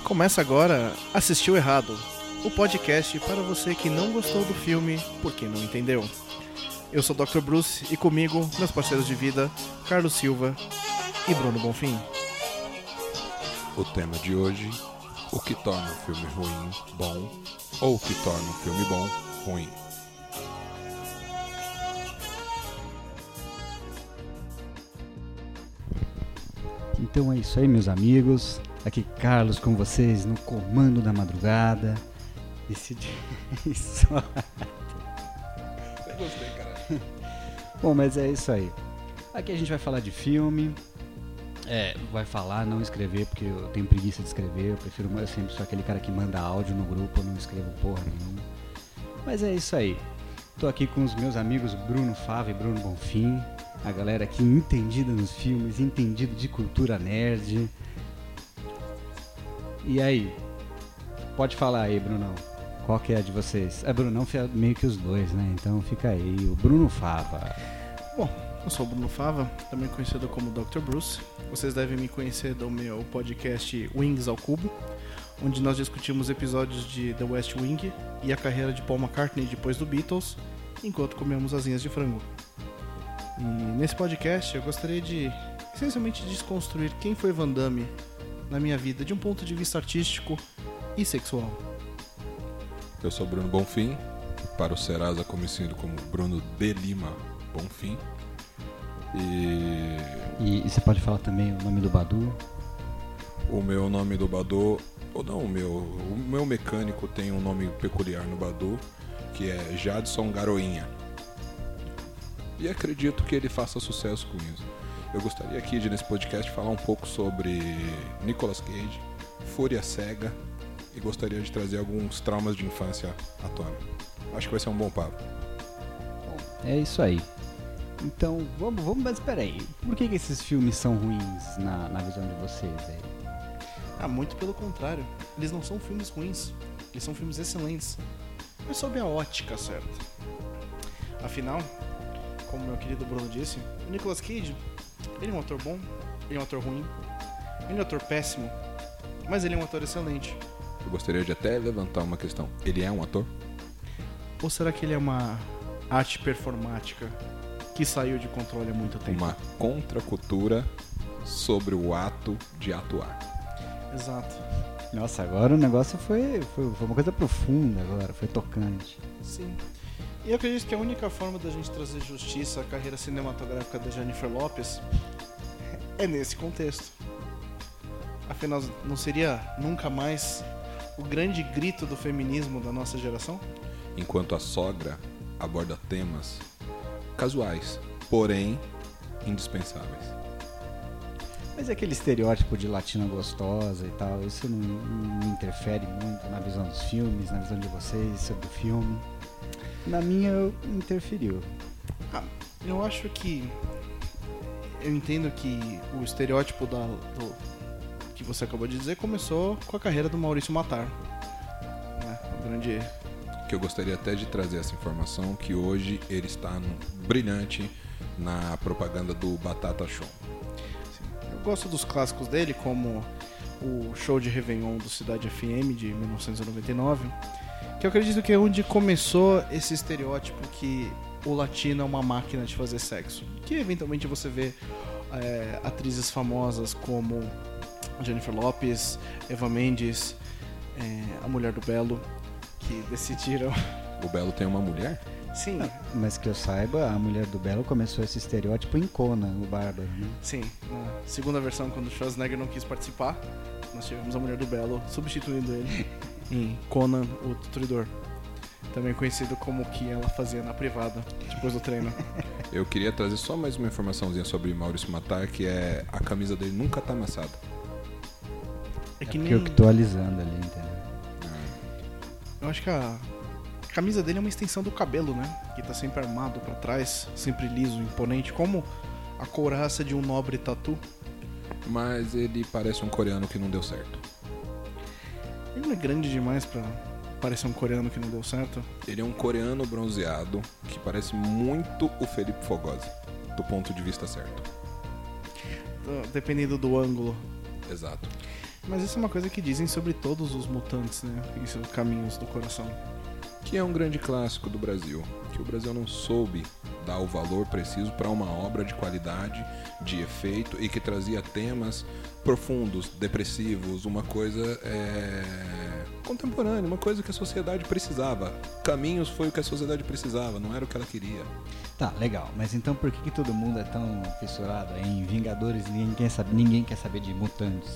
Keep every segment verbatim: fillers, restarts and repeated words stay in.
Começa agora Assistiu Errado, o podcast para você que não gostou do filme porque não entendeu. Eu sou o doutor Bruce e comigo, meus parceiros de vida, Carlos Silva e Bruno Bonfim. O tema de hoje, o que torna um filme ruim bom ou o que torna um filme bom ruim. Então é isso aí, meus amigos. Aqui Carlos com vocês no comando da madrugada. Esse dia... Isso. Eu gostei, cara. Bom, mas é isso aí. Aqui a gente vai falar de filme. É, vai falar, não escrever, porque eu tenho preguiça de escrever. Eu prefiro, eu sempre sou aquele cara que manda áudio no grupo, eu não escrevo porra nenhuma. Mas é isso aí. Tô aqui com os meus amigos Bruno Fava e Bruno Bonfim. A galera aqui entendida nos filmes, entendida de cultura nerd. E aí? Pode falar aí, Brunão. Qual que é a de vocês? É, Brunão meio que os dois, né? Então fica aí, o Bruno Fava. Bom, eu sou o Bruno Fava, também conhecido como doutor Bruce. Vocês devem me conhecer do meu podcast Wings ao Cubo, onde nós discutimos episódios de The West Wing e a carreira de Paul McCartney depois do Beatles, enquanto comemos asinhas de frango. E nesse podcast eu gostaria de, essencialmente, desconstruir quem foi Van Damme na minha vida de um ponto de vista artístico e sexual. Eu sou Bruno Bonfim, para o Serasa conhecido como Bruno de Lima Bonfim. E... e... E você pode falar também o nome do Badu? O meu nome do Badu... Ou não, o meu, o meu mecânico tem um nome peculiar no Badu, que é Jadson Garoinha. E acredito que ele faça sucesso com isso. Eu gostaria aqui de, nesse podcast, falar um pouco sobre Nicolas Cage, Fúria Cega, e gostaria de trazer alguns traumas de infância à tona. Acho que vai ser um bom papo. É isso aí. Então, vamos, vamos mas espera aí. Por que, que esses filmes são ruins na, na visão de vocês aí? Ah, muito pelo contrário. Eles não são filmes ruins. Eles são filmes excelentes. Mas sob a ótica certa. Afinal, como meu querido Bruno disse, o Nicolas Cage, ele é um ator bom, ele é um ator ruim, ele é um ator péssimo, mas ele é um ator excelente. Eu gostaria de até levantar uma questão. Ele é um ator? Ou será que ele é uma arte performática que saiu de controle há muito tempo? Uma contracultura sobre o ato de atuar. Exato. Nossa, agora o negócio foi, foi, foi uma coisa profunda agora, foi tocante. Sim. E eu acredito que a única forma da gente trazer justiça à carreira cinematográfica da Jennifer Lopez é nesse contexto. Afinal, não seria nunca mais o grande grito do feminismo da nossa geração? Enquanto a sogra aborda temas casuais, porém indispensáveis. Mas é aquele estereótipo de latina gostosa e tal, isso não, não interfere muito na visão dos filmes, na visão de vocês sobre o filme? Na minha, interferiu. Ah, eu acho que... Eu entendo que o estereótipo da, do, que você acabou de dizer começou com a carreira do Maurício Matar. Né? O grande... Que eu gostaria até de trazer essa informação, que hoje ele está no, brilhante na propaganda do Batata Show. Sim. Eu gosto dos clássicos dele, como o show de Réveillon do Cidade F M de mil novecentos e noventa e nove, que eu acredito que é onde começou esse estereótipo que o latino é uma máquina de fazer sexo. Que eventualmente você vê é, atrizes famosas como Jennifer Lopez, Eva Mendes, é, a Mulher do Belo, que decidiram... O Belo tem uma mulher? Sim. Ah, mas que eu saiba, a Mulher do Belo começou esse estereótipo em Conan, o Bárbaro, né? Sim. Na segunda versão, quando o Schwarzenegger não quis participar, nós tivemos a Mulher do Belo substituindo ele em Conan, o Destruidor. Também conhecido como o que ela fazia na privada, depois do treino. Eu queria trazer só mais uma informaçãozinha sobre Maurício Matar, que é a camisa dele nunca tá amassada. É que é nem... eu que tô alisando ali, entendeu? Eu acho que a camisa dele é uma extensão do cabelo, né? Que tá sempre armado pra trás, sempre liso, imponente, como a couraça de um nobre tatu. Mas ele parece um coreano que não deu certo. Ele não é grande demais pra parecer um coreano que não deu certo? Ele é um coreano bronzeado que parece muito o Felipe Fogosi, do ponto de vista certo. Dependendo do ângulo. Exato. Mas isso é uma coisa que dizem sobre todos os mutantes, né? Isso, Caminhos do Coração. Que é um grande clássico do Brasil, que o Brasil não soube dar o valor preciso para uma obra de qualidade, de efeito e que trazia temas profundos, depressivos, uma coisa é, contemporânea, uma coisa que a sociedade precisava. Caminhos foi o que a sociedade precisava, não era o que ela queria. Tá, legal, mas então por que, que todo mundo é tão fissurado em Vingadores e ninguém quer saber, ninguém quer saber de mutantes?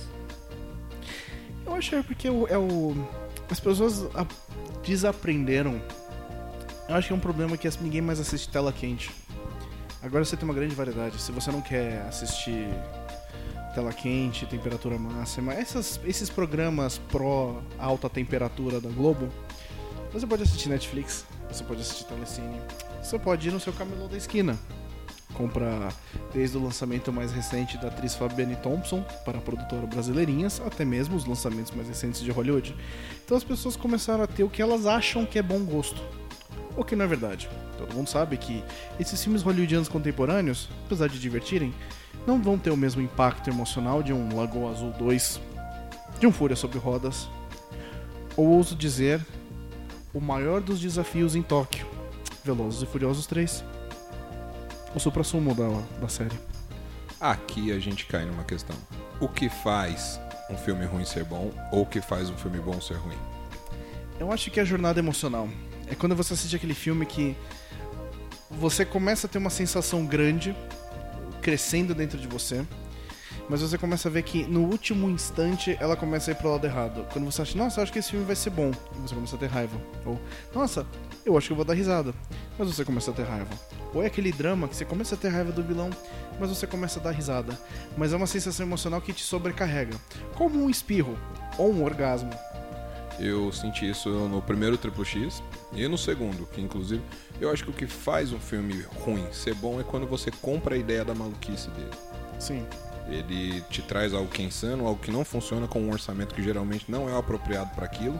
Eu acho que é porque o, é o, as pessoas a, desaprenderam. Eu acho que é um problema que ninguém mais assiste tela quente. Agora você tem uma grande variedade. Se você não quer assistir tela quente, temperatura máxima, essas, esses programas pró alta temperatura da Globo, você pode assistir Netflix, você pode assistir Telecine, você pode ir no seu camelô da esquina. Comprar desde o lançamento mais recente da atriz Fabienne Thompson para a produtora Brasileirinhas, até mesmo os lançamentos mais recentes de Hollywood. Então as pessoas começaram a ter o que elas acham que é bom gosto. O que não é verdade. Todo mundo sabe que esses filmes hollywoodianos contemporâneos, apesar de divertirem, não vão ter o mesmo impacto emocional de um Lagoa Azul dois, de um Fúria sobre Rodas, ou ouso dizer, o maior dos desafios em Tóquio, Velozes e Furiosos três. O suprassumo da, da série. Aqui a gente cai numa questão. O que faz um filme ruim ser bom ou o que faz um filme bom ser ruim? Eu acho que é a jornada emocional. É quando você assiste aquele filme que você começa a ter uma sensação grande crescendo dentro de você, mas você começa a ver que no último instante ela começa a ir pro lado errado. Quando você acha, nossa, eu acho que esse filme vai ser bom, e você começa a ter raiva. Ou, nossa, eu acho que eu vou dar risada, mas você começa a ter raiva. Ou é aquele drama que você começa a ter raiva do vilão, mas você começa a dar risada. Mas é uma sensação emocional que te sobrecarrega, como um espirro ou um orgasmo. Eu senti isso no primeiro Triple X e no segundo, que inclusive eu acho que o que faz um filme ruim ser bom é quando você compra a ideia da maluquice dele. Sim. Ele te traz algo que é insano, algo que não funciona com um orçamento que geralmente não é apropriado para aquilo,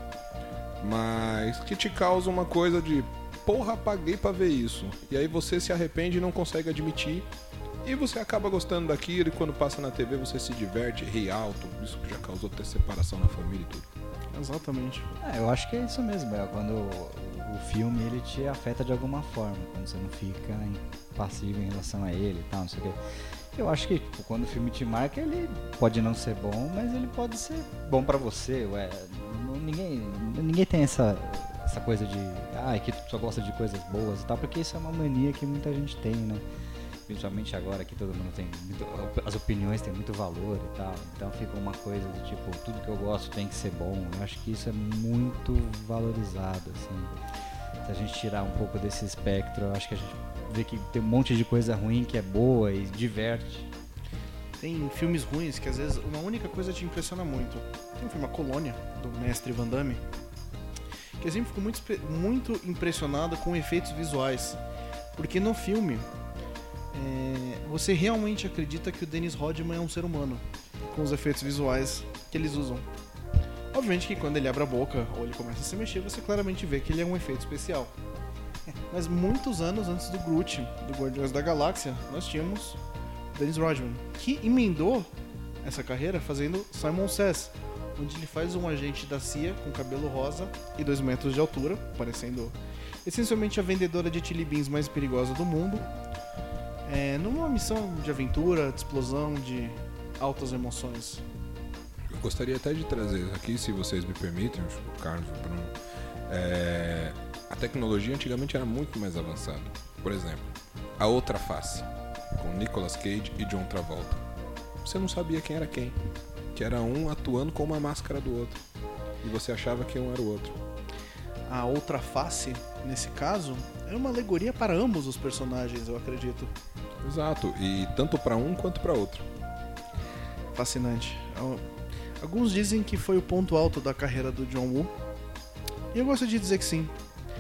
mas que te causa uma coisa de porra, paguei pra ver isso. E aí você se arrepende e não consegue admitir. E você acaba gostando daquilo e quando passa na T V você se diverte, ri alto. Isso que já causou até separação na família e tudo. Exatamente. É, eu acho que é isso mesmo, é quando o, o filme ele te afeta de alguma forma, quando você não fica passivo em relação a ele e tal, não sei o quê. Eu acho que tipo, quando o filme te marca, ele pode não ser bom, mas ele pode ser bom pra você. Ué, não, ninguém, ninguém tem essa, essa coisa de ah, que só gosta de coisas boas e tal, porque isso é uma mania que muita gente tem, né? Principalmente agora que todo mundo tem muito, as opiniões têm muito valor e tal, então fica uma coisa do tipo, tudo que eu gosto tem que ser bom. Eu acho que isso é muito valorizado, assim. Se a gente tirar um pouco desse espectro, eu acho que a gente vê que tem um monte de coisa ruim que é boa e diverte. Tem filmes ruins que às vezes uma única coisa te impressiona muito. Tem um filme A Colônia, do mestre Van Damme, que eu sempre fico muito, muito impressionado com efeitos visuais, porque no filme é, você realmente acredita que o Dennis Rodman é um ser humano, com os efeitos visuais que eles usam. Obviamente que quando ele abre a boca ou ele começa a se mexer, você claramente vê que ele é um efeito especial. Mas muitos anos antes do Groot, do Guardiões da Galáxia, nós tínhamos o Dennis Rodman, que emendou essa carreira fazendo Simon Says, onde ele faz um agente da C I A com cabelo rosa e dois metros de altura, parecendo essencialmente a vendedora de chili beans mais perigosa do mundo, é, numa missão de aventura, de explosão, de altas emoções. Eu gostaria até de trazer aqui, se vocês me permitem, o Carlos, o Bruno, é... a tecnologia antigamente era muito mais avançada. Por exemplo, A Outra Face, com Nicolas Cage e John Travolta. Você não sabia quem era quem, que era um atuando com uma máscara do outro, e você achava que um era o outro. A Outra Face, nesse caso, é uma alegoria para ambos os personagens, eu acredito. Exato, e tanto para um quanto para outro. Fascinante. Alguns dizem que foi o ponto alto da carreira do John Woo, e eu gosto de dizer que sim.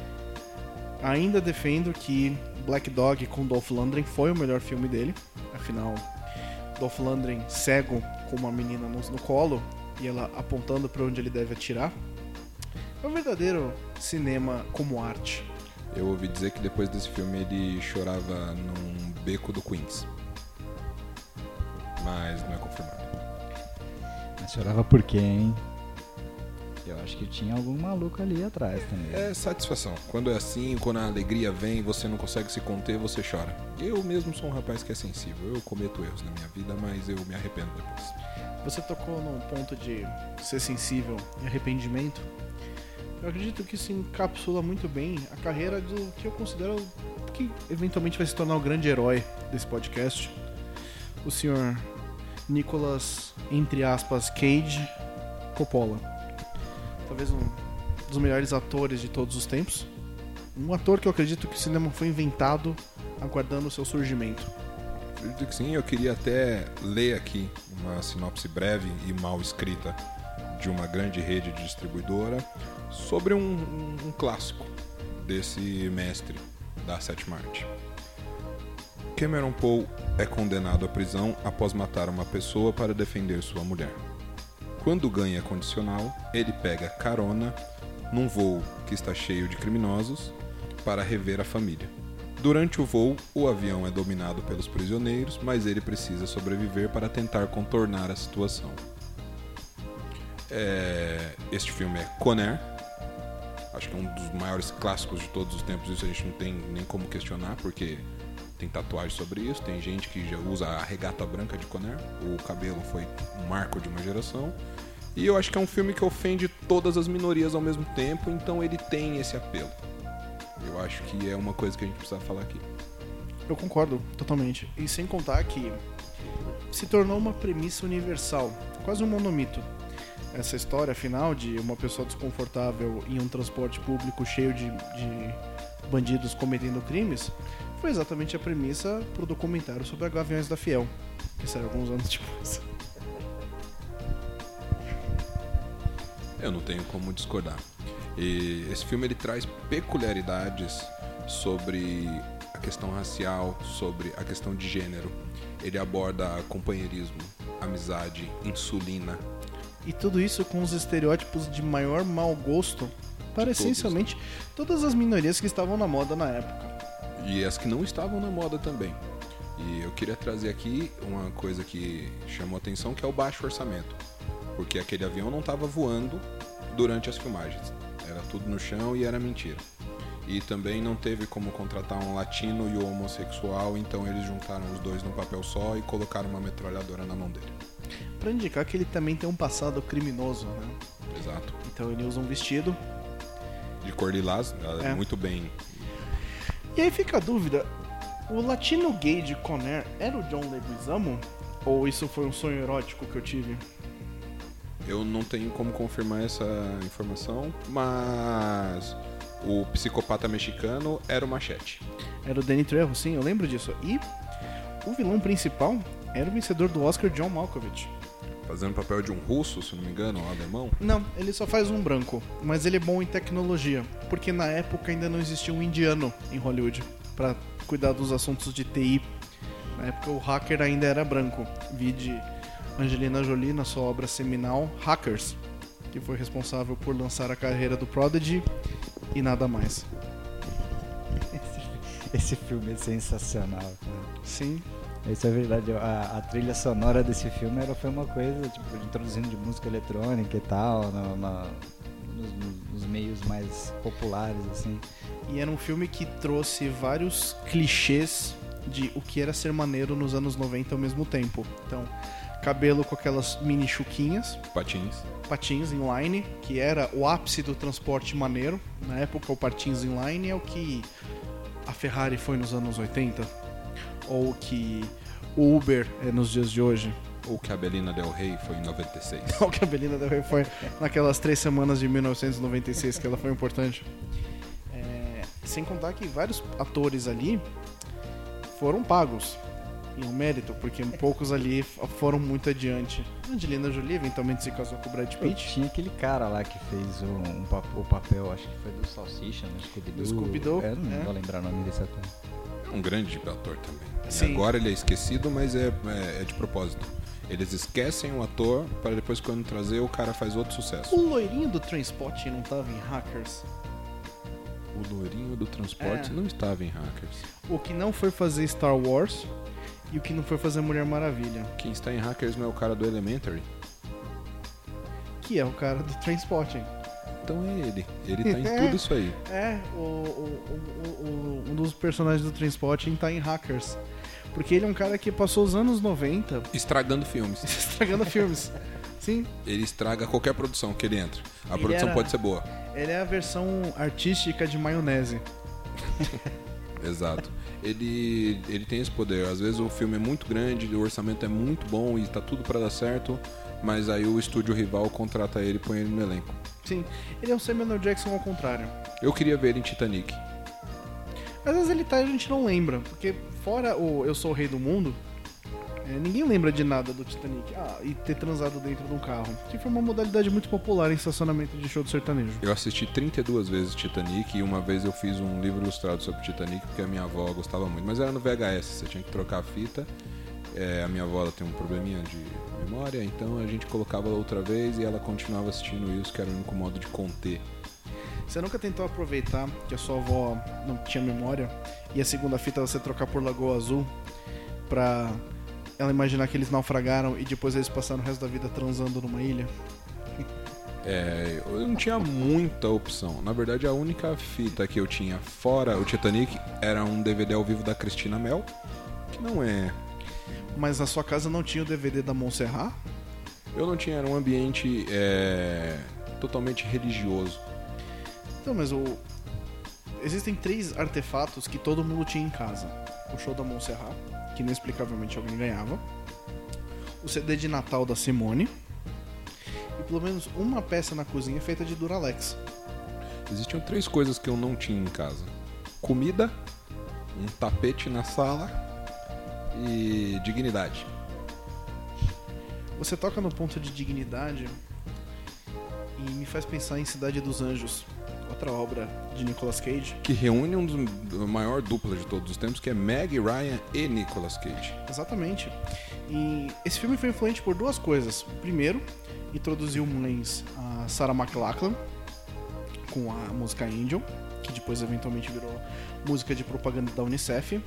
Ainda defendo que Black Dog com Dolph Lundgren foi o melhor filme dele. Afinal, Dolph Lundgren cego com uma menina no, no colo e ela apontando para onde ele deve atirar. É um verdadeiro cinema como arte. Eu ouvi dizer que depois desse filme ele chorava num beco do Queens. Mas não é confirmado. Mas chorava por quê, hein? Eu acho que tinha algum maluco ali atrás também. É satisfação. Quando é assim, quando a alegria vem, você não consegue se conter, você chora. Eu mesmo sou um rapaz que é sensível. Eu cometo erros na minha vida, mas eu me arrependo depois. Você tocou num ponto de ser sensível e arrependimento. Eu acredito que isso encapsula muito bem a carreira do que eu considero que eventualmente vai se tornar o grande herói desse podcast. O senhor Nicolas, entre aspas, Cage Coppola. Talvez um dos melhores atores de todos os tempos. Um ator que eu acredito que o cinema foi inventado aguardando o seu surgimento. Acredito que sim, eu queria até ler aqui uma sinopse breve e mal escrita de uma grande rede de distribuidora sobre um, um, um clássico desse mestre da sétima arte. Cameron Poe é condenado à prisão após matar uma pessoa para defender sua mulher. Quando ganha condicional, ele pega carona num voo que está cheio de criminosos para rever a família. Durante o voo, o avião é dominado pelos prisioneiros, mas ele precisa sobreviver para tentar contornar a situação. É... Este filme é Con Air. Acho que é um dos maiores clássicos de todos os tempos. Isso a gente não tem nem como questionar, porque tem tatuagem sobre isso. Tem gente que já usa a regata branca de Con Air. O cabelo foi um marco de uma geração. E eu acho que é um filme que ofende todas as minorias ao mesmo tempo, então ele tem esse apelo. Eu acho que é uma coisa que a gente precisa falar aqui. Eu concordo totalmente. E sem contar que se tornou uma premissa universal, quase um monomito. Essa história final de uma pessoa desconfortável em um transporte público cheio de, de bandidos cometendo crimes foi exatamente a premissa para o documentário sobre a Gaviões da Fiel, que saiu alguns anos depois. Eu não tenho como discordar. E esse filme ele traz peculiaridades sobre a questão racial, sobre a questão de gênero. Ele aborda companheirismo, amizade, insulina. E tudo isso com os estereótipos de maior mau gosto para todos, essencialmente todas as minorias que estavam na moda na época. E as que não estavam na moda também. E eu queria trazer aqui uma coisa que chamou atenção, que é o baixo orçamento. Porque aquele avião não estava voando durante as filmagens. Era tudo no chão e era mentira. E também não teve como contratar um latino e um homossexual, então eles juntaram os dois num papel só e colocaram uma metralhadora na mão dele. Pra indicar que ele também tem um passado criminoso, né? Exato. Então ele usa um vestido. De cor lilás, É. muito bem. E aí fica a dúvida, o latino gay de Con Air era o John Leguizamo? Ou isso foi um sonho erótico que eu tive? Eu não tenho como confirmar essa informação, mas o psicopata mexicano era o Machete. Era o Danny Trejo, sim, eu lembro disso. E o vilão principal era o vencedor do Oscar, John Malkovich. Fazendo o papel de um russo, se não me engano, um alemão. Não, ele só faz um branco, mas ele é bom em tecnologia, porque na época ainda não existia um indiano em Hollywood pra cuidar dos assuntos de T I. Na época o hacker ainda era branco, vide Angelina Jolie na sua obra seminal Hackers, que foi responsável por lançar a carreira do Prodigy e nada mais. Esse, esse filme é sensacional, cara. Sim. Isso é verdade. A, a trilha sonora desse filme era, foi uma coisa, tipo, introduzindo de música eletrônica e tal, na, na, nos, nos meios mais populares, assim. E era um filme que trouxe vários clichês de o que era ser maneiro nos anos noventa ao mesmo tempo. Então, cabelo com aquelas mini chuquinhas, Patins. patins inline, que era o ápice do transporte maneiro. Na época, o patins inline é o que a Ferrari foi nos anos oitenta, ou o que o Uber é nos dias de hoje. Ou que a Belina Del Rey foi em noventa e seis. Ou que a Belinda Del Rey foi naquelas três semanas de mil novecentos e noventa e seis que ela foi importante. É, sem contar que vários atores ali foram pagos. E um mérito, porque poucos ali foram muito adiante. Angelina Jolie eventualmente se casou com o Brad Pitt. Tinha aquele cara lá que fez o, um, pap- o papel, acho que foi do Salsicha, no Scooby-Doo. Do Scooby-Doo, Eu não é. vou lembrar o nome desse ator. É um grande ator também. E Sim. agora ele é esquecido, mas é, é, é de propósito. Eles esquecem o ator para depois, quando trazer, o cara faz outro sucesso. O loirinho do Trainspotting não tava em Hackers? O loirinho do transporte É. não estava em Hackers. O que não foi fazer Star Wars e o que não foi fazer Mulher Maravilha. Quem está em Hackers não é o cara do Elementary? que é o cara do Trainspotting. Então é ele. Ele tá em tudo isso aí. É, o, o, o, o, um dos personagens do Trainspotting tá em Hackers. Porque ele é um cara que passou os anos noventa... Estragando filmes. estragando filmes. Sim. Ele estraga qualquer produção que ele entra. A Ele produção era- pode ser boa. Ele é a versão artística de maionese. Exato. Ele, ele tem esse poder. Às vezes o filme é muito grande, o orçamento é muito bom e tá tudo pra dar certo, mas aí o estúdio rival contrata ele e põe ele no elenco. Sim, ele é um Samuel Jackson ao contrário. Eu queria ver ele em Titanic. Às vezes ele tá e a gente não lembra, porque fora o Eu Sou o Rei do Mundo, é, ninguém lembra de nada do Titanic. Ah, e ter transado dentro de um carro, que foi uma modalidade muito popular em estacionamento de show do sertanejo. Eu assisti trinta e duas vezes Titanic e uma vez eu fiz um livro ilustrado sobre Titanic porque a minha avó gostava muito. Mas era no V H S, você tinha que trocar a fita. É, a minha avó ela tem um probleminha de memória, então a gente colocava ela outra vez e ela continuava assistindo isso, que era o único modo de conter. Você nunca tentou aproveitar que a sua avó não tinha memória e a segunda fita você trocar por Lagoa Azul pra ela imaginar que eles naufragaram e depois eles passaram o resto da vida transando numa ilha? É, eu não tinha muita opção. Na verdade, a única fita que eu tinha fora o Titanic era um D V D ao vivo da Cristina Mel, que não é... Mas na sua casa não tinha o D V D da Montserrat? Eu não tinha, era um ambiente é, totalmente religioso. Então, mas o... Existem três artefatos que todo mundo tinha em casa. O show da Montserrat, que inexplicavelmente alguém ganhava. O C D de Natal da Simone. E pelo menos uma peça na cozinha feita de Duralex. Existiam três coisas que eu não tinha em casa: comida, um tapete na sala e dignidade. Você toca no ponto de dignidade e me faz pensar em Cidade dos Anjos, outra obra de Nicolas Cage. Que reúne um dos a maior dupla de todos os tempos, que é Meg Ryan e Nicolas Cage. Exatamente. E esse filme foi influente por duas coisas. Primeiro, introduziu Mullins a Sarah McLachlan com a música Angel, que depois eventualmente virou música de propaganda da Unicef.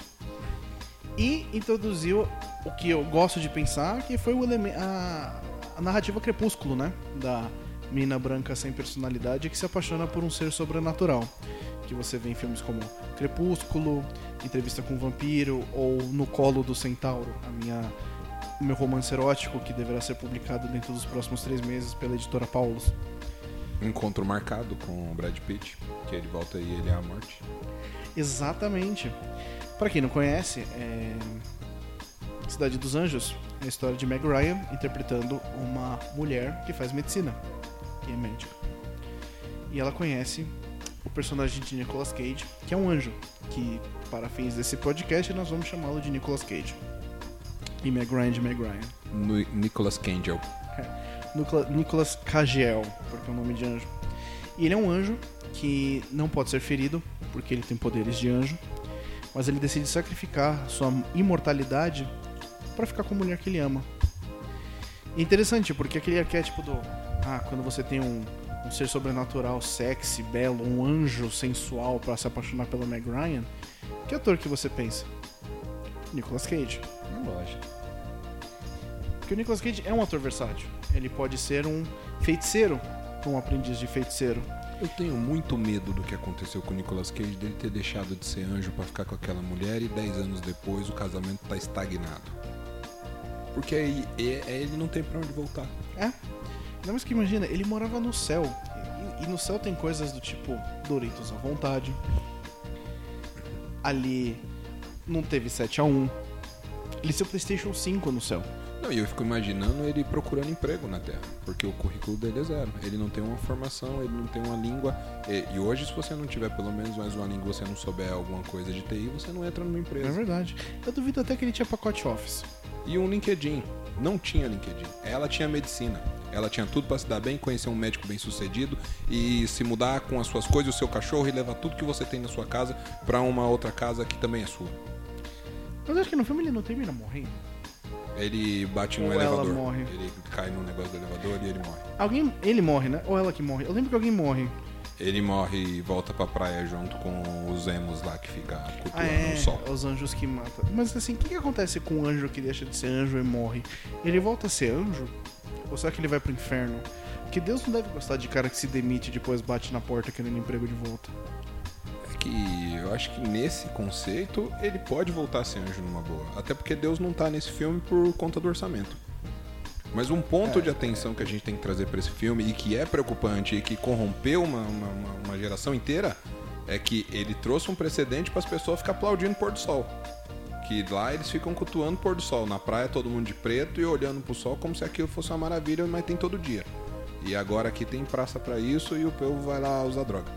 E introduziu o que eu gosto de pensar, que foi o elemen- a, a narrativa Crepúsculo, né? Da menina branca sem personalidade que se apaixona por um ser sobrenatural. Que você vê em filmes como Crepúsculo, Entrevista com o Vampiro ou No Colo do Centauro, a minha, o meu romance erótico que deverá ser publicado dentro dos próximos três meses pela editora Paulus. Encontro marcado com o Brad Pitt, que ele volta e ele é a morte. Exatamente. Pra quem não conhece, é... Cidade dos Anjos é a história de Meg Ryan interpretando uma mulher que faz medicina, que é médica. E ela conhece o personagem de Nicolas Cage, que é um anjo, que para fins desse podcast nós vamos chamá-lo de Nicolas Cage. E Meg Ryan de Meg Ryan. No Nicolas Cage. Nicola- Nicolas Cagiel, porque é o nome de anjo. E ele é um anjo que não pode ser ferido, porque ele tem poderes de anjo, mas ele decide sacrificar sua imortalidade para ficar com a mulher que ele ama. E é interessante, porque aquele arquétipo do... Ah, quando você tem um, um ser sobrenatural, sexy, belo, um anjo sensual para se apaixonar pela Meg Ryan, que ator que você pensa? Nicolas Cage. Lógico. Porque o Nicolas Cage é um ator versátil. Ele pode ser um feiticeiro, um aprendiz de feiticeiro. Eu tenho muito medo do que aconteceu com o Nicolas Cage, dele ter deixado de ser anjo pra ficar com aquela mulher e dez anos depois o casamento tá estagnado. Porque aí é- é- ele não tem pra onde voltar. É. Não, mas que imagina, ele morava no céu. E, e no céu tem coisas do tipo Doritos à vontade. Ali não teve sete a um. Ele tem o PlayStation cinco no céu. Não, e eu fico imaginando ele procurando emprego na Terra, porque o currículo dele é zero. Ele não tem uma formação, ele não tem uma língua. E, e hoje, se você não tiver pelo menos mais uma língua, você não souber alguma coisa de T I, você não entra numa É empresa. verdade. Eu duvido até que ele tinha pacote Office. E um LinkedIn. Não tinha LinkedIn. Ela tinha medicina. Ela tinha tudo pra se dar bem, conhecer um médico bem sucedido e se mudar com as suas coisas, o seu cachorro e levar tudo que você tem na sua casa pra uma outra casa que também é sua. Mas acho que no filme ele não termina morrendo. Ele bate no Ou ela elevador. morre. Ele cai no negócio do elevador e ele morre. Alguém. Ele morre, né? Ou ela que morre. Eu lembro que alguém morre. Ele morre e volta pra praia junto com os emos lá que fica cultuando Ah, é. o sol. Os anjos que matam. Mas assim, o que, que acontece com um anjo que deixa de ser anjo e morre? Ele volta a ser anjo? Ou será que ele vai pro inferno? Que Deus não deve gostar de cara que se demite e depois bate na porta querendo emprego de volta. É que eu acho que nesse conceito ele pode voltar a ser anjo numa boa. Até porque Deus não tá nesse filme por conta do orçamento. Mas um ponto É, de atenção que a gente tem que trazer pra esse filme e que é preocupante e que corrompeu uma, uma, uma- uma geração inteira é que ele trouxe um precedente para as pessoas ficar aplaudindo o pôr do sol. Que lá eles ficam cultuando o pôr do sol. Na praia todo mundo de preto e olhando pro sol como se aquilo fosse uma maravilha, mas tem todo dia. E agora aqui tem praça pra isso e o povo vai lá usar droga.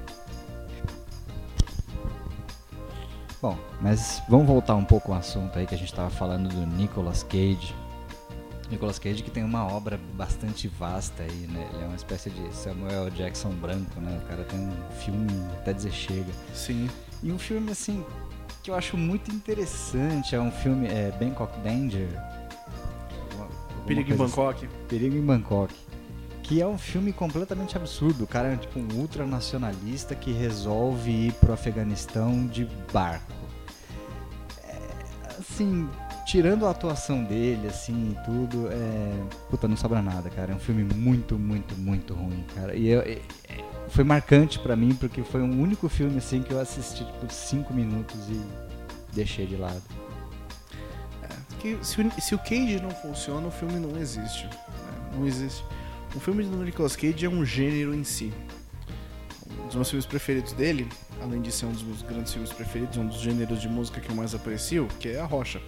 Bom, mas vamos voltar um pouco ao assunto aí que a gente tava falando do Nicolas Cage. Nicolas Cage que tem uma obra bastante vasta aí, né? Ele é uma espécie de Samuel Jackson branco, né? O cara tem um filme até dizer chega. Sim. E um filme, assim, que eu acho muito interessante, é um filme, é Bangkok Danger. Alguma- alguma Perigo em coisa assim. Bangkok. Perigo em Bangkok. Que é um filme completamente absurdo. O cara é tipo um ultranacionalista que resolve ir pro Afeganistão de barco. É, assim, tirando a atuação dele, assim, e tudo, é... Puta, não sobra nada, cara. É um filme muito, muito, muito ruim, cara. E eu, é- é- foi marcante pra mim, porque foi um único filme, assim, que eu assisti, tipo, cinco minutos e deixei de lado. Que se, o, se o Cage não funciona, o filme não existe. né? Não existe. O filme do Nicolas Cage é um gênero em si. Um dos meus filmes preferidos dele, além de ser um dos meus grandes filmes preferidos, um dos gêneros de música que eu mais aprecio, que é a Rocha.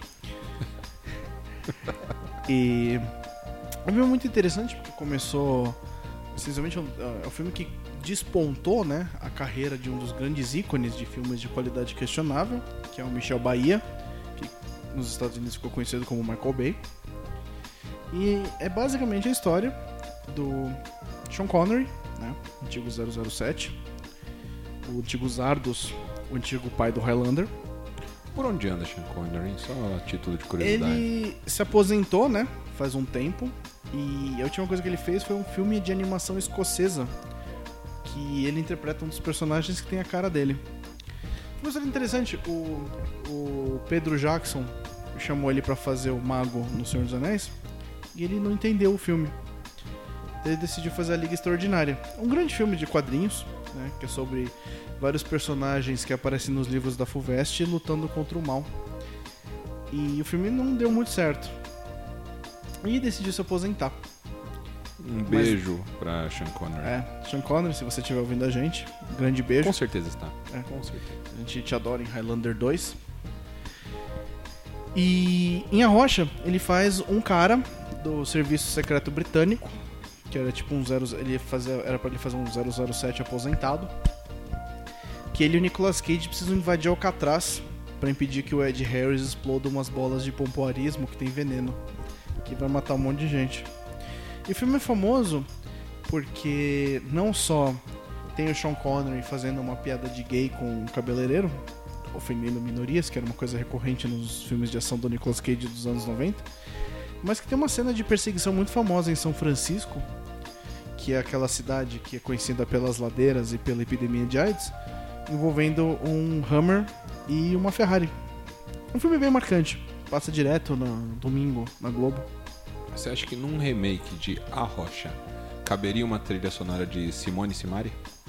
E é um filme muito interessante porque começou, essencialmente, é um filme que despontou, né, a carreira de um dos grandes ícones de filmes de qualidade questionável, que é o Michel Bahia, que nos Estados Unidos ficou conhecido como Michael Bay. E é basicamente a história do Sean Connery, né, antigo zero zero sete, o antigo Zardos, o antigo pai do Highlander. Por onde anda Sean Connery? Só a título de curiosidade. Ele se aposentou, né, faz um tempo, e a última coisa que ele fez foi um filme de animação escocesa, que ele interpreta um dos personagens que tem a cara dele. Uma história interessante, o, o Pedro Jackson chamou ele pra fazer o Mago no Senhor dos Anéis, e ele não entendeu o filme. Ele decidiu fazer a Liga Extraordinária. Um grande filme de quadrinhos, né, que é sobre vários personagens que aparecem nos livros da Fulvestre lutando contra o mal. E o filme não deu muito certo. E decidiu se aposentar. Um beijo pra Sean Connery. É, Sean Connery, se você estiver ouvindo a gente, um grande beijo. Com certeza está. É, com certeza. A gente te adora em Highlander dois. E em A Rocha, ele faz um cara do Serviço Secreto Britânico, que era tipo um zero, ele fazia, era pra ele fazer um zero zero sete aposentado. Que ele e o Nicolas Cage precisam invadir Alcatraz pra impedir que o Ed Harris exploda umas bolas de pompoarismo que tem veneno, que vai matar um monte de gente. E o filme é famoso porque não só tem o Sean Connery fazendo uma piada de gay com um cabeleireiro, ofendendo minorias, que era uma coisa recorrente nos filmes de ação do Nicolas Cage dos anos noventa, mas que tem uma cena de perseguição muito famosa em São Francisco, que é aquela cidade que é conhecida pelas ladeiras e pela epidemia de AIDS, envolvendo um Hummer e uma Ferrari. Um filme bem marcante, passa direto no domingo na Globo. Você acha que num remake de A Rocha caberia uma trilha sonora de Simone e Simari?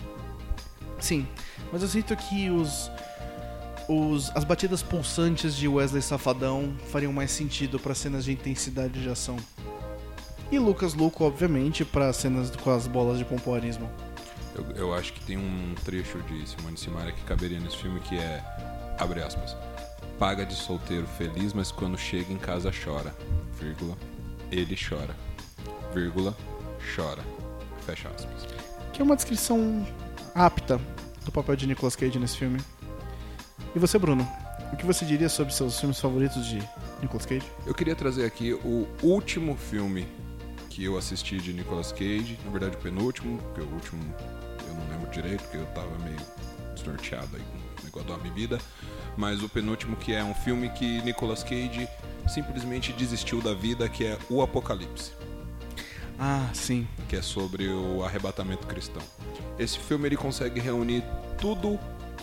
Sim, mas eu sinto que os, os, as batidas pulsantes de Wesley Safadão fariam mais sentido para cenas de intensidade de ação. E Lucas Luco, obviamente, para cenas com as bolas de pompoarismo. Eu, eu acho que tem um trecho de Simone e Simari que caberia nesse filme que é, abre aspas, paga de solteiro feliz, mas quando chega em casa chora, vírgula, ele chora, vírgula, chora, fecha aspas. Que é uma descrição apta do papel de Nicolas Cage nesse filme. E você, Bruno? O que você diria sobre seus filmes favoritos de Nicolas Cage? Eu queria trazer aqui o último filme que eu assisti de Nicolas Cage, na verdade o penúltimo, porque o último eu não lembro direito, porque eu tava meio desnorteado aí com o negócio da bebida, mas o penúltimo que é um filme que Nicolas Cage simplesmente desistiu da vida, que é O Apocalipse. Ah, sim. Que é sobre o arrebatamento cristão. Esse filme ele consegue reunir tudo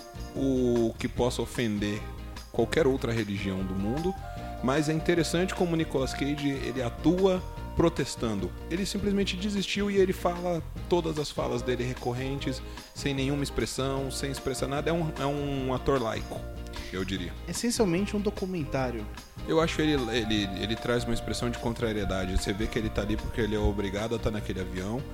o que possa ofender qualquer outra religião do mundo, mas é interessante como o Nicolas Cage ele atua protestando. Ele simplesmente desistiu e ele fala todas as falas dele recorrentes, sem nenhuma expressão, sem expressar nada. É um, é um ator laico, eu diria. Essencialmente um documentário. Eu acho que ele, ele, ele traz uma expressão de contrariedade. Você vê que ele tá ali porque ele é obrigado a estar naquele avião.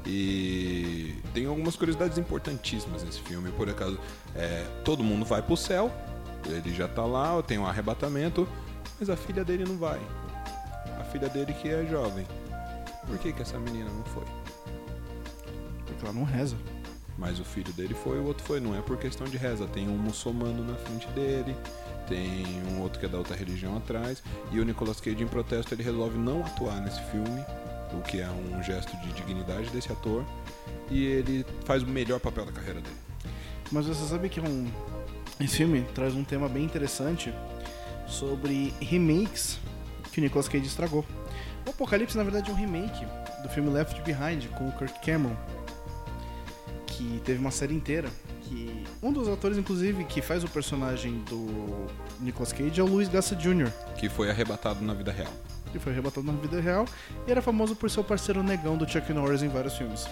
E tem algumas curiosidades importantíssimas nesse filme. Por acaso, é, todo mundo vai pro céu, ele já tá lá, tem um arrebatamento, mas a filha dele não vai. A filha dele que é jovem. Por que que essa menina não foi? Porque ela não reza. Mas o filho dele foi, o outro foi. Não é por questão de reza. Tem um muçulmano na frente dele, tem um outro que é da outra religião atrás. E o Nicolas Cage, em protesto, ele resolve não atuar nesse filme, o que é um gesto de dignidade desse ator. E ele faz o melhor papel da carreira dele. Mas você sabe que um... esse filme traz um tema bem interessante sobre remakes que o Nicolas Cage estragou. O Apocalipse, na verdade, é um remake do filme Left Behind, com o Kirk Cameron, que teve uma série inteira. Que um dos atores, inclusive, que faz o personagem do Nicolas Cage é o Louis Gossett Júnior Que foi arrebatado na vida real. Que foi arrebatado na vida real e era famoso por ser o parceiro negão do Chuck Norris em vários filmes.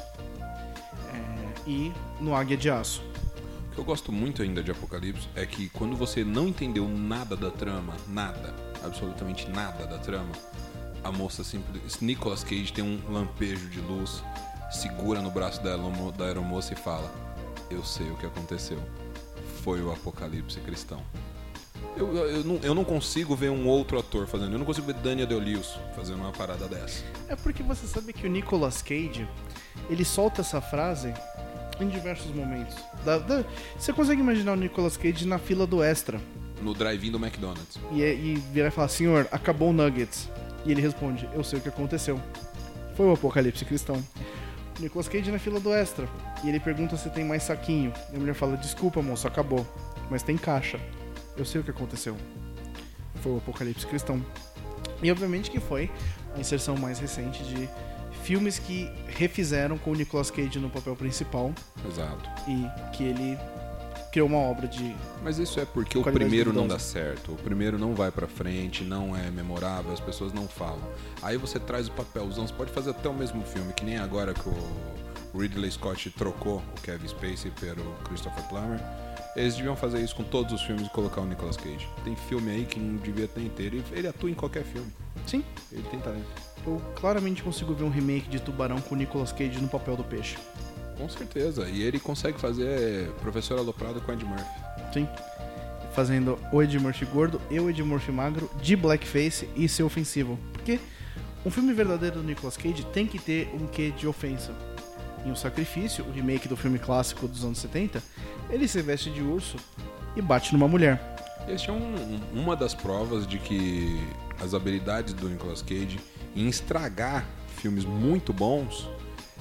É, e no Águia de Aço. O que eu gosto muito ainda de Apocalipse é que quando você não entendeu nada da trama, nada, absolutamente nada da trama, a moça simples, Nicolas Cage tem um lampejo de luz, segura no braço da aeromoça e fala: eu sei o que aconteceu. Foi o Apocalipse cristão. Eu, eu, eu, não, eu não consigo ver um outro ator fazendo. Eu não consigo ver Daniel Day-Lewis fazendo uma parada dessa. É porque você sabe que o Nicolas Cage, ele solta essa frase em diversos momentos. Da, da, você consegue imaginar o Nicolas Cage na fila do Extra? No drive-in do McDonald's. E, e virar e falar: senhor, acabou o Nuggets. E ele responde: eu sei o que aconteceu. Foi o Apocalipse cristão. O Nicolas Cage na fila do Extra. E ele pergunta se tem mais saquinho. E a mulher fala: desculpa, moço, acabou. Mas tem caixa. Eu sei o que aconteceu. Foi o Apocalipse cristão. E obviamente que foi a inserção mais recente de filmes que refizeram com o Nicolas Cage no papel principal. Exato. E que ele criou uma obra de... Mas isso é porque o primeiro não dá certo. O primeiro não vai pra frente, não é memorável, as pessoas não falam. Aí você traz o papelzão, você pode fazer até o mesmo filme, que nem agora que o Ridley Scott trocou o Kevin Spacey pelo Christopher Plummer. Eles deviam fazer isso com todos os filmes e colocar o Nicolas Cage. Tem filme aí que não devia ter inteiro. Ele, ele atua em qualquer filme. Sim. Ele tem talento. Eu claramente consigo ver um remake de Tubarão com o Nicolas Cage no papel do peixe. Com certeza. E ele consegue fazer Professor Aloprado com Ed Murphy. Sim. Fazendo o Ed Murphy gordo e o Ed Murphy magro de blackface e ser ofensivo. Porque um filme verdadeiro do Nicolas Cage tem que ter um quê de ofensa. Em O Sacrifício, o remake do filme clássico dos anos setenta, ele se veste de urso e bate numa mulher. Este é um, uma das provas de que as habilidades do Nicolas Cage em estragar filmes muito bons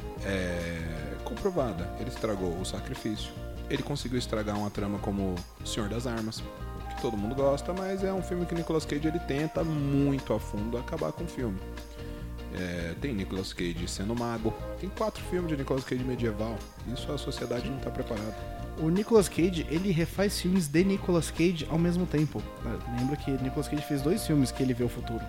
é comprovada. Ele estragou O Sacrifício. Ele conseguiu estragar uma trama como O Senhor das Armas, que todo mundo gosta, mas é um filme que o Nicolas Cage ele tenta muito a fundo acabar com o filme. É, tem Nicolas Cage sendo mago. Tem quatro filmes de Nicolas Cage medieval. Isso a sociedade Sim. não está preparada. O Nicolas Cage, ele refaz filmes de Nicolas Cage ao mesmo tempo. Lembra que Nicolas Cage fez dois filmes que ele vê o futuro.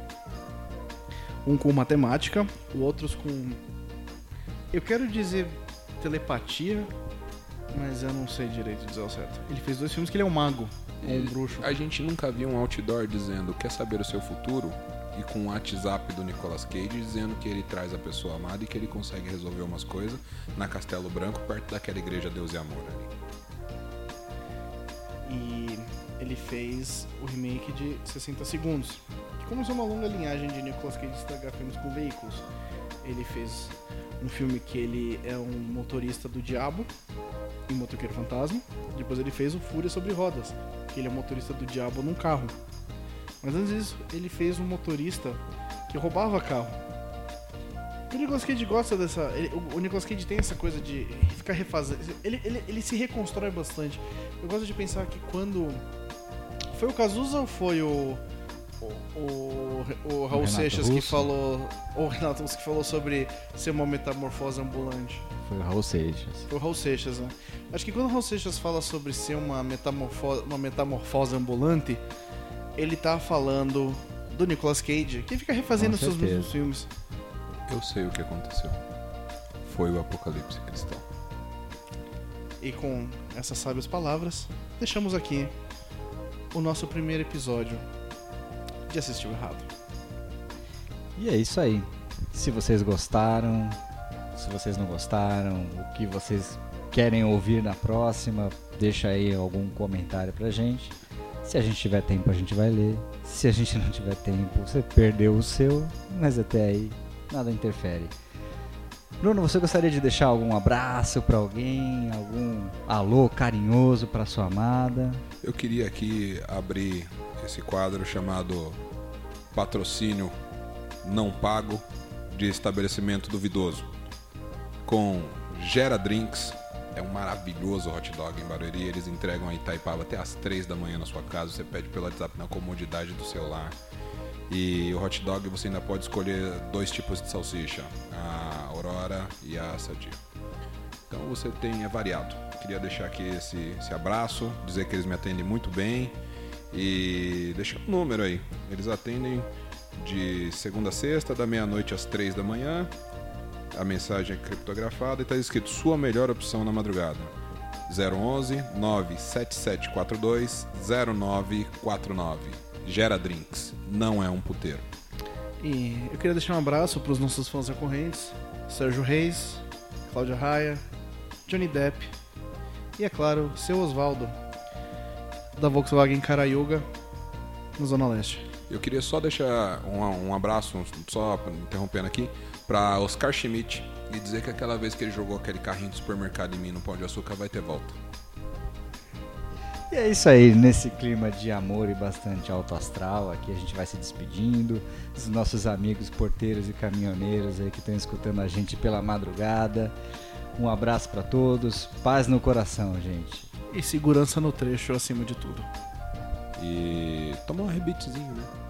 Um com matemática, o outro com... eu quero dizer telepatia, mas eu não sei direito dizer o certo. Ele fez dois filmes que ele é um mago, ou um bruxo. A gente nunca viu um outdoor dizendo: quer saber o seu futuro? E com um WhatsApp do Nicolas Cage dizendo que ele traz a pessoa amada e que ele consegue resolver umas coisas na Castelo Branco, perto daquela igreja Deus e Amor ali. E ele fez o remake de sessenta segundos, que começou uma longa linhagem de Nicolas Cage estragar filmes com veículos. Ele fez um filme que ele é um motorista do diabo em Motoqueiro Fantasma. Depois ele fez o Fúria Sobre Rodas, que ele é um motorista do diabo num carro. Mas antes disso, ele fez um motorista que roubava carro. O Nicolas Cage gosta dessa... Ele, o, o Nicolas Cage tem essa coisa de ficar refazendo... Ele, ele, ele se reconstrói bastante. Eu gosto de pensar que quando... Foi o Cazuza ou foi o... O, o, o Raul o Seixas Russo. que falou... Ou o Renato Russo que falou sobre ser uma metamorfose ambulante? Foi o Raul Seixas. Foi o Raul Seixas, né? Acho que quando o Raul Seixas fala sobre ser uma metamorfose, uma metamorfose ambulante... Ele tá falando do Nicolas Cage, que fica refazendo seus mesmos filmes. Eu sei o que aconteceu. Foi o apocalipse cristão. E com essas sábias palavras, deixamos aqui o nosso primeiro episódio de Assistiu Errado. E é isso aí. Se vocês gostaram, se vocês não gostaram, o que vocês querem ouvir na próxima, deixa aí algum comentário pra gente. Se a gente tiver tempo, a gente vai ler. Se a gente não tiver tempo, você perdeu o seu, mas até aí nada interfere. Bruno, você gostaria de deixar algum abraço pra alguém, algum alô carinhoso pra sua amada? Eu queria aqui abrir esse quadro chamado Patrocínio Não Pago de Estabelecimento Duvidoso, com Gera Drinks. É um maravilhoso hot dog em Barueri. Eles entregam a Itaipava até às três da manhã na sua casa. Você pede pelo WhatsApp na comodidade do celular. E o hot dog você ainda pode escolher dois tipos de salsicha, a Aurora e a Sadia. Então você tem, é variado. Queria deixar aqui esse, esse abraço, dizer que eles me atendem muito bem e deixar um número aí. Eles atendem de segunda a sexta, da meia-noite às três da manhã. A mensagem é criptografada e está escrito sua melhor opção na madrugada. zero onze, nove sete sete quatro dois, zero nove quatro nove. Gera Drinks, não é um puteiro. E eu queria deixar um abraço para os nossos fãs recorrentes: Sérgio Reis, Cláudia Raia, Johnny Depp e, é claro, seu Osvaldo, da Volkswagen Carayuga, na Zona Leste. Eu queria só deixar um, um abraço, só interrompendo aqui, para Oscar Schmidt e dizer que aquela vez que ele jogou aquele carrinho de supermercado em mim no Pão de Açúcar vai ter volta. E é isso aí, nesse clima de amor e bastante alto astral, aqui a gente vai se despedindo dos nossos amigos porteiros e caminhoneiros aí que estão escutando a gente pela madrugada. Um abraço para todos, paz no coração, gente. E segurança no trecho acima de tudo. E toma um rebitezinho, né?